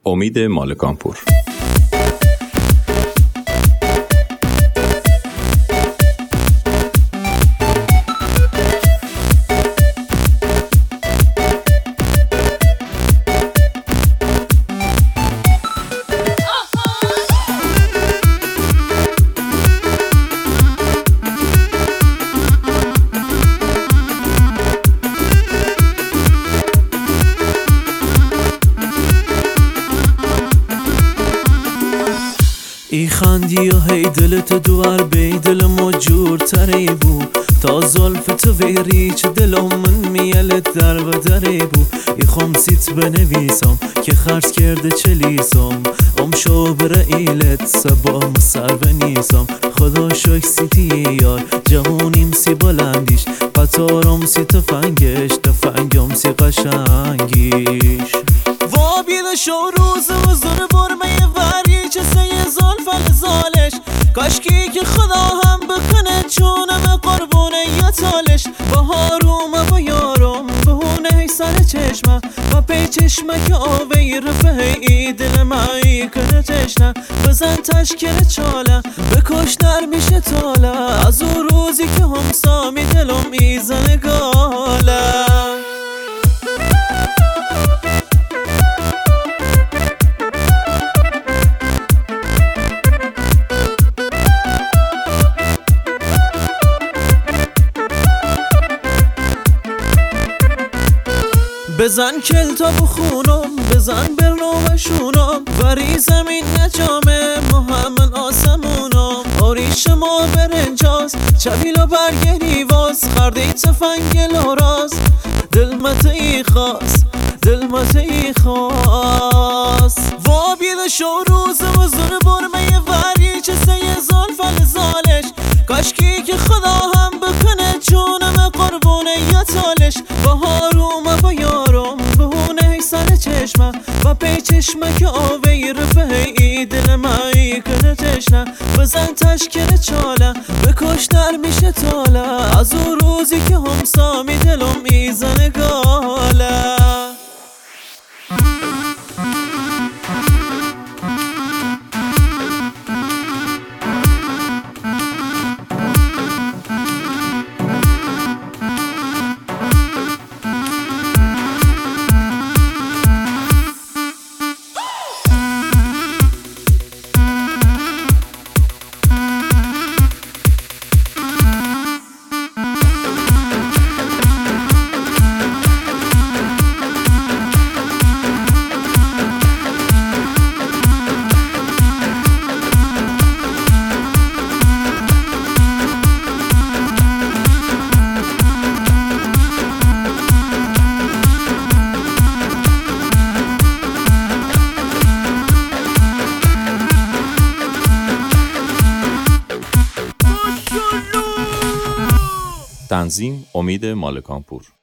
امید مالکانپور. ای خندی و هی دلت دوار بی دل ما جورتری بو تا زلف تو ویری چه دلم من میلت در و دری بو ای خمسیت بنویسم که خرس کرده چلیسم شو برئیلت سبا مسر بنیسم خدا شک سیتی یار جهونیم سی بلندیش قطارم سی تفنگش تفنگم سی قشنگیش وا بیده شو روز و زور برمه وری چه سیه زلفل زالش کاشکی که خدا هم بکنه چونم قربونه یا تالش بهاروم و یارم بهونه سر چشمه و پی چشمه که آوی رفه ای دل مایی کنه تشنه بزن تشکر چاله بکش نرمیشه تاله از اون روزی که همسامی دلم میزنه گاله بزن کل تا بخونم بزن برنو شونم وری زمین نجامه محمد آسمونم آریش ما برنجاز چبیل و برگری واز خردی تفنگ لراز دلمت ای خاص دلمت ای خاص وا بیده شو روز و زور برمه وری چه سیه زلفل زالش کاشکی که خدا هم بکنه جونم قربونه یا تالش بهاروم و یارم بهونه سر چشمه و پی چشمه که آوی رفه ای دل مایی کنه تشنه بزن تشکر چاله بکش نرمیشه تاله از اون روزی که همسامی دلم میزنه گاله تنظیم امید مالکانپور.